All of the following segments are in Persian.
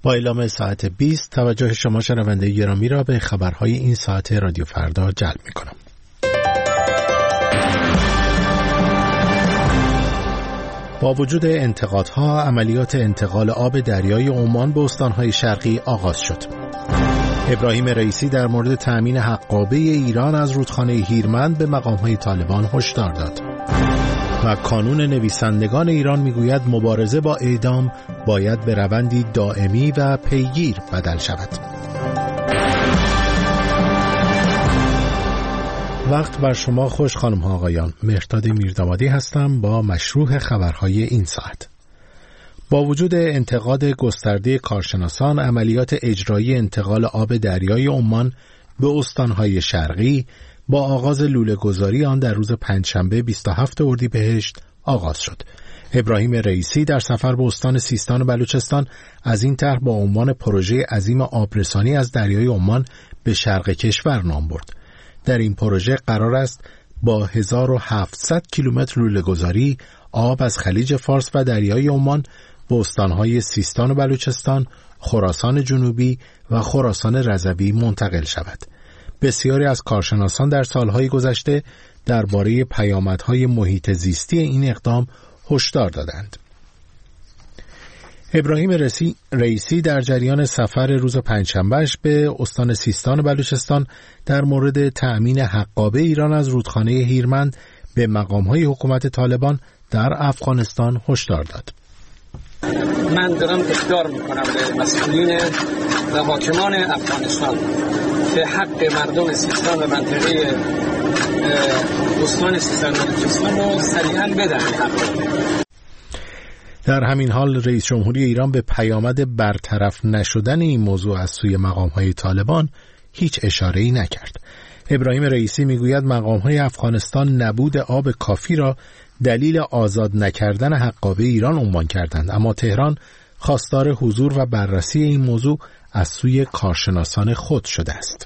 با اعلام ساعت 20 توجه شما شنونده گرامی را به خبرهای این ساعت رادیو فردا جلب می‌کنم. با وجود انتقادها، عملیات انتقال آب دریای عمان به استانهای شرقی آغاز شد. ابراهیم رئیسی در مورد تأمین حقابه ایران از رودخانه هیرمند به مقام‌های طالبان هشدار داد. و کانون نویسندگان ایران میگوید مبارزه با اعدام باید به روندی دائمی و پیگیر بدل شود. وقت بر شما خوش خانم ها آقایان، مهرداد میردامادی هستم با مشروح خبرهای این ساعت. با وجود انتقاد گسترده کارشناسان، عملیات اجرایی انتقال آب دریای عمان به استانهای شرقی با آغاز لوله‌گذاری آن در روز پنجشنبه 27 اردیبهشت آغاز شد. ابراهیم رئیسی در سفر به استان سیستان و بلوچستان از این طرح با عنوان پروژه عظیم آبرسانی از دریای عمان به شرق کشور نام برد. در این پروژه قرار است با 1700 کیلومتر لوله‌گذاری آب از خلیج فارس و دریای عمان به استانهای سیستان و بلوچستان، خراسان جنوبی و خراسان رضوی منتقل شود. بسیاری از کارشناسان در سالهای گذشته درباره پیامدهای محیط زیستی این اقدام هشدار دادند. ابراهیم رئیسی در جریان سفر روز پنجشنبهش به استان سیستان و بلوچستان در مورد تأمین حقابه ایران از رودخانه هیرمند به مقام‌های حکومت طالبان در افغانستان هشدار داد. من دارم اخطار میکنم به مسئولین و حاکمان افغانستان که حق مردم سیستان و منطقه استان سیستان و بلوچستان رو سریعاً بدن. در همین حال رئیس جمهوری ایران به پیامد برطرف نشدن این موضوع از سوی مقام‌های طالبان هیچ اشاره‌ای نکرد. ابراهیم رئیسی میگوید مقام‌های افغانستان نبود آب کافی را دلیل آزاد نکردن حقابه ایران عنوان کردند، اما تهران خواستار حضور و بررسی این موضوع از سوی کارشناسان خود شده است.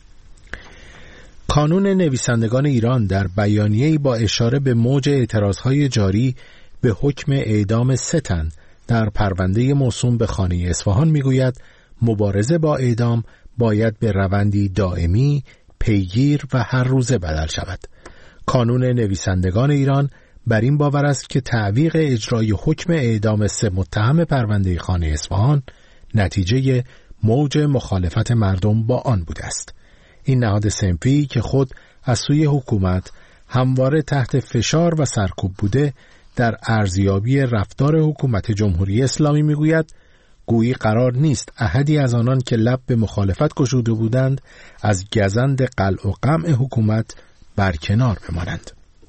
کانون نویسندگان ایران در بیانیه‌ای با اشاره به موج اعتراضهای جاری به حکم اعدام 3 تن در پرونده موسوم به خانه اصفهان میگوید مبارزه با اعدام باید به روندی دائمی، پیگیر و هر روزه بدل شود. کانون نویسندگان ایران بر این باور است که تعویق اجرای حکم اعدام 3 متهم پرونده خانه اصفهان نتیجه موج مخالفت مردم با آن بوده است. این نهاد صنفی که خود از سوی حکومت همواره تحت فشار و سرکوب بوده، در ارزیابی رفتار حکومت جمهوری اسلامی میگوید گویی قرار نیست احدی از آنان که لب به مخالفت گشوده بودند از گزند قلع و قمع حکومت برکنار بمانند.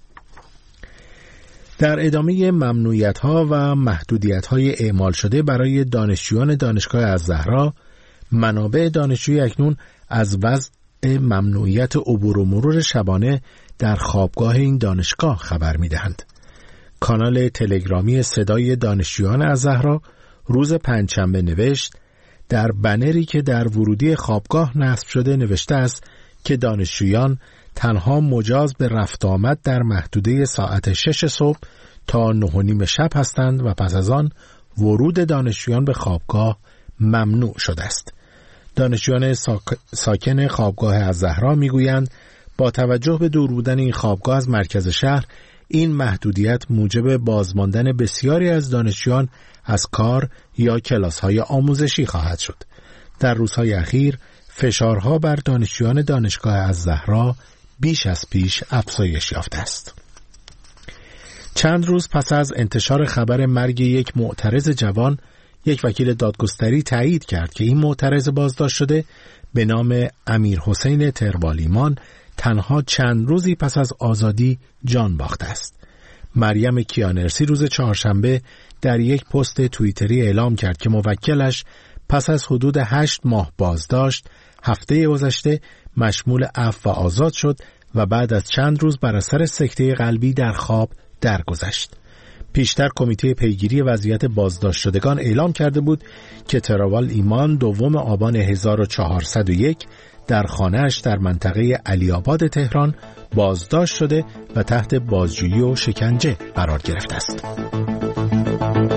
در ادامه ممنوعیت‌ها و محدودیت‌های اعمال شده برای دانشجویان دانشگاه الزهرا، منابع دانشجویی اکنون از وضع ممنوعیت عبور و مرور شبانه در خوابگاه این دانشگاه خبر می‌دهند. کانال تلگرامی صدای دانشجویان الزهرا روز پنجشنبه نوشت در بنری که در ورودی خوابگاه نصب شده نوشته است که دانشجویان تنها مجاز به رفت آمد در محدوده ساعت 6 صبح تا 9:30 شب هستند و پس از آن ورود دانشجویان به خوابگاه ممنوع شده است. دانشجویان ساکن خوابگاه الزهرا میگویند با توجه به دور بودن این خوابگاه از مرکز شهر، این محدودیت موجب بازماندن بسیاری از دانشجویان از کار یا کلاس‌های آموزشی خواهد شد. در روزهای اخیر فشارها بر دانشجویان دانشگاه الزهرا بیش از پیش افزایش یافته است. چند روز پس از انتشار خبر مرگ یک معترض جوان، یک وکیل دادگستری تایید کرد که این معترض بازداشت شده به نام امیرحسین تروالیمان تنها چند روزی پس از آزادی جان باخته است. مریم کیانرسی روز چهارشنبه در یک پست توییتری اعلام کرد که موکلش پس از حدود 8 ماه بازداشت هفته گذشته مشمول عفو و آزاد شد و بعد از چند روز بر اثر سکته قلبی در خواب درگذشت. پیشتر کمیته پیگیری وضعیت بازداشت شدگان اعلام کرده بود که تراوال ایمان 2 آبان 1401 در خانه‌اش در منطقه علی‌آباد تهران بازداشت شده و تحت بازجویی و شکنجه قرار گرفته است.